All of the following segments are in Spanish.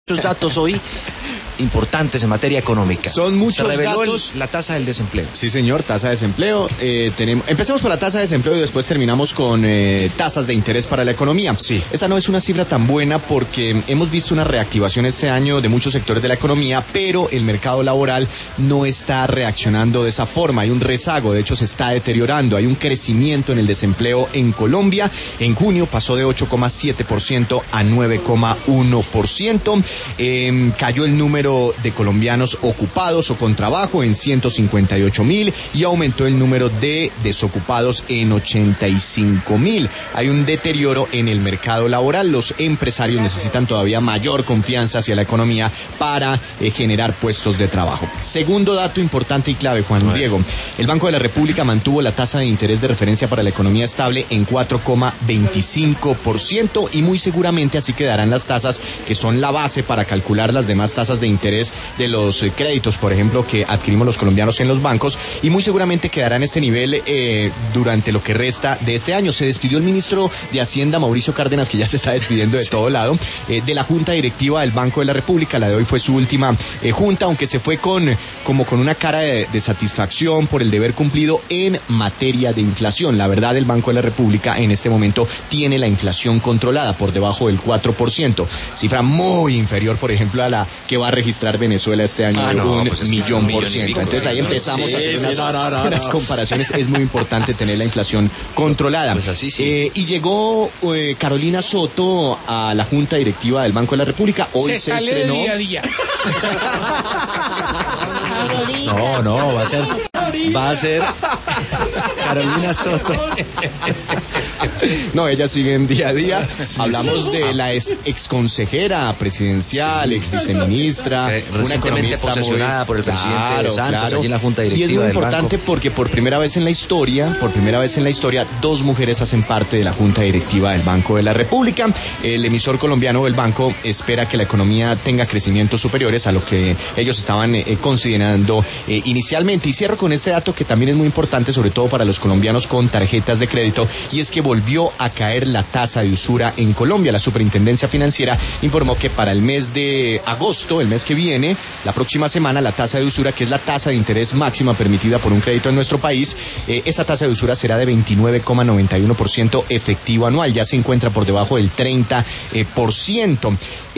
datos hoy importantes en materia económica. Son muchos Se reveló datos. la tasa del desempleo. Sí, señor, tasa de desempleo. Empecemos por la tasa de desempleo y después terminamos con tasas de interés para la economía. Sí. Esa no es una cifra tan buena porque hemos visto una reactivación este año de muchos sectores de la economía, pero el mercado laboral no está reaccionando de esa forma. Hay un rezago, de hecho se está deteriorando. Hay un crecimiento en el desempleo en Colombia. En junio pasó de 8,7% a 9,1%. Cayó el número de colombianos ocupados o con trabajo en 158.000 y aumentó el número de desocupados en 85.000. Hay un deterioro en el mercado laboral. Los empresarios necesitan todavía mayor confianza hacia la economía para generar puestos de trabajo. Segundo dato importante y clave, Juan Diego. El Banco de la República mantuvo la tasa de interés de referencia para la economía estable en 4,25% y muy seguramente así quedarán las tasas que son la base para calcular las demás tasas de interés de los créditos, por ejemplo, que adquirimos los colombianos en los bancos, y muy seguramente quedará en este nivel durante lo que resta de este año. Se despidió el ministro de Hacienda, Mauricio Cárdenas, que ya se está despidiendo de todo lado, de la Junta Directiva del Banco de la República. La de hoy fue su última junta, aunque se fue con una cara de satisfacción por el deber cumplido en materia de inflación. La verdad, el Banco de la República en este momento tiene la inflación controlada por debajo del 4%, cifra muy inferior, por ejemplo, a la que va a registrar Venezuela este año de millón por ciento. Entonces ahí empezamos a hacer unas comparaciones. Es muy importante tener la inflación controlada. Pues así sí. Y llegó Carolina Soto a la Junta Directiva del Banco de la República. Hoy se estrenó. Día a día. No, va a ser Carolina Soto. No, ellas siguen día a día. Hablamos de la ex consejera presidencial, ex viceministra, una recientemente posesionada por el presidente Santos allí en la Junta Directiva. Y es muy del importante banco, porque por primera vez en la historia, dos mujeres hacen parte de la Junta Directiva del Banco de la República. El emisor colombiano del banco espera que la economía tenga crecimientos superiores a lo que ellos estaban considerando inicialmente. Y cierro con este dato que también es muy importante, sobre todo para los colombianos con tarjetas de crédito, y es que volvió a caer la tasa de usura en Colombia. La Superintendencia Financiera informó que para el mes de agosto, el mes que viene, la próxima semana, la tasa de usura, que es la tasa de interés máxima permitida por un crédito en nuestro país, esa tasa de usura será de 29,91% efectivo anual. Ya se encuentra por debajo del 30%.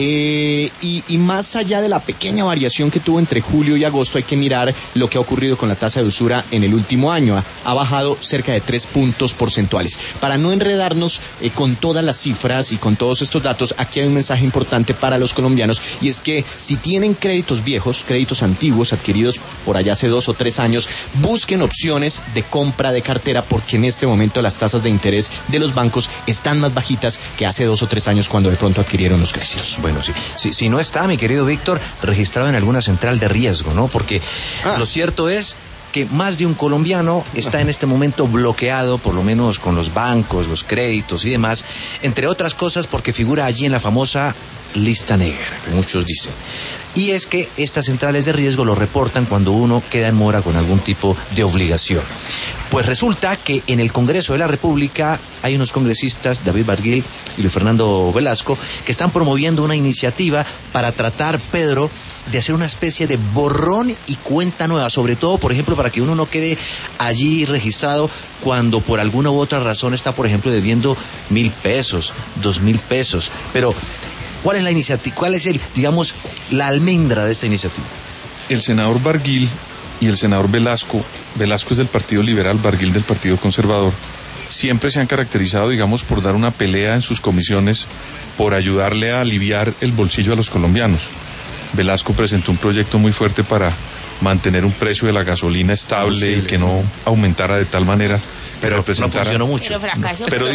Y más allá de la pequeña variación que tuvo entre julio y agosto, hay que mirar lo que ha ocurrido con la tasa de usura en el último año. Ha bajado cerca de 3 puntos porcentuales. Para no enredarnos con todas las cifras y con todos estos datos, aquí hay un mensaje importante para los colombianos, y es que si tienen créditos viejos, créditos antiguos adquiridos por allá hace 2 o 3 años, busquen opciones de compra de cartera, porque en este momento las tasas de interés de los bancos están más bajitas que hace 2 o 3 años cuando de pronto adquirieron los créditos. Bueno, sí. Si no está, mi querido Víctor, registrado en alguna central de riesgo, ¿no? Porque lo cierto es que más de un colombiano está en este momento bloqueado, por lo menos con los bancos, los créditos y demás, entre otras cosas porque figura allí en la famosa lista negra, que muchos dicen. Y es que estas centrales de riesgo lo reportan cuando uno queda en mora con algún tipo de obligación. Pues resulta que en el Congreso de la República hay unos congresistas, David Barguil y Luis Fernando Velasco, que están promoviendo una iniciativa para tratar, Pedro, de hacer una especie de borrón y cuenta nueva, sobre todo, por ejemplo, para que uno no quede allí registrado cuando por alguna u otra razón está, por ejemplo, debiendo 1.000 pesos, 2.000 pesos. Pero, ¿cuál es la iniciativa? ¿Cuál es la almendra de esta iniciativa? El senador Barguil y el senador Velasco es del Partido Liberal, Barguil del Partido Conservador, siempre se han caracterizado, por dar una pelea en sus comisiones por ayudarle a aliviar el bolsillo a los colombianos. Velasco presentó un proyecto muy fuerte para mantener un precio de la gasolina estable y que no aumentara de tal manera que representara... No funcionó mucho. Pero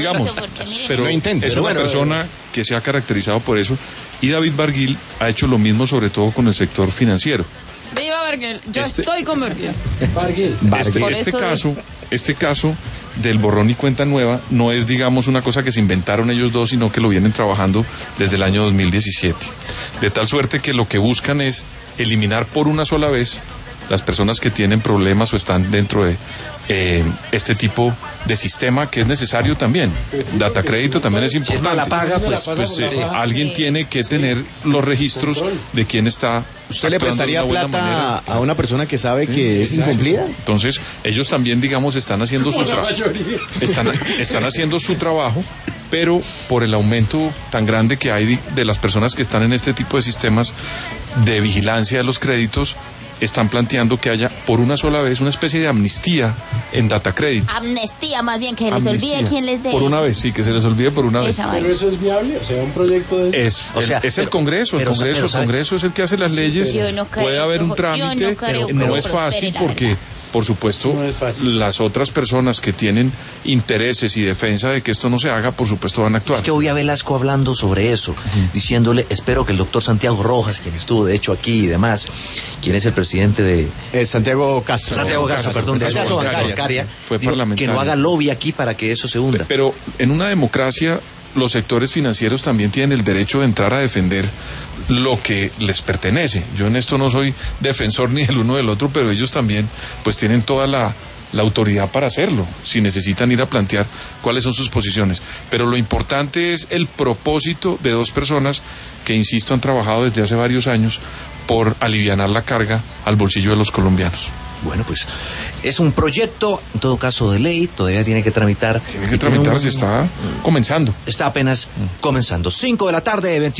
es una persona que se ha caracterizado por eso, y David Barguil ha hecho lo mismo, sobre todo con el sector financiero. Viva Barguil, yo estoy con Barguil. Este caso del borrón y cuenta nueva no es, una cosa que se inventaron ellos dos, sino que lo vienen trabajando desde el año 2017. De tal suerte que lo que buscan es eliminar por una sola vez las personas que tienen problemas o están dentro de este tipo de sistema que es necesario también. Data crédito también es importante. La paga, pues alguien tiene que tener los registros de quién está. ¿Usted le prestaría plata a una persona que sabe que es incumplida? Entonces, ellos también, digamos, están haciendo su trabajo. Están haciendo su trabajo, pero por el aumento tan grande que hay de las personas que están en este tipo de sistemas de vigilancia de los créditos, están planteando que haya por una sola vez una especie de amnistía en Data Crédito. Amnistía, más bien, que les olvide quién les dé. Por una vez, sí, que se les olvide por una vez. Pero eso es viable, o sea, un proyecto de... Es el Congreso, el Congreso es el que hace las leyes. Puede haber un trámite, pero no es fácil porque... Por supuesto, las otras personas que tienen intereses y defensa de que esto no se haga, por supuesto van a actuar. Es que oí a Velasco hablando sobre eso, diciéndole, espero que el doctor Santiago Rojas, quien estuvo de hecho aquí y demás, quien es el presidente de... Santiago Castro. Santiago Castro, perdón, de Caso Bancaria, fue parlamentario. Que no haga lobby aquí para que eso se hunda. Pero en una democracia, los sectores financieros también tienen el derecho de entrar a defender lo que les pertenece. Yo en esto no soy defensor ni del uno del otro, pero ellos también pues tienen toda la autoridad para hacerlo, si necesitan ir a plantear cuáles son sus posiciones. Pero lo importante es el propósito de dos personas que, insisto, han trabajado desde hace varios años por alivianar la carga al bolsillo de los colombianos. Bueno, pues es un proyecto, en todo caso, de ley, todavía tiene que tramitar. Se está comenzando. Está apenas comenzando. 5 de la tarde, 21.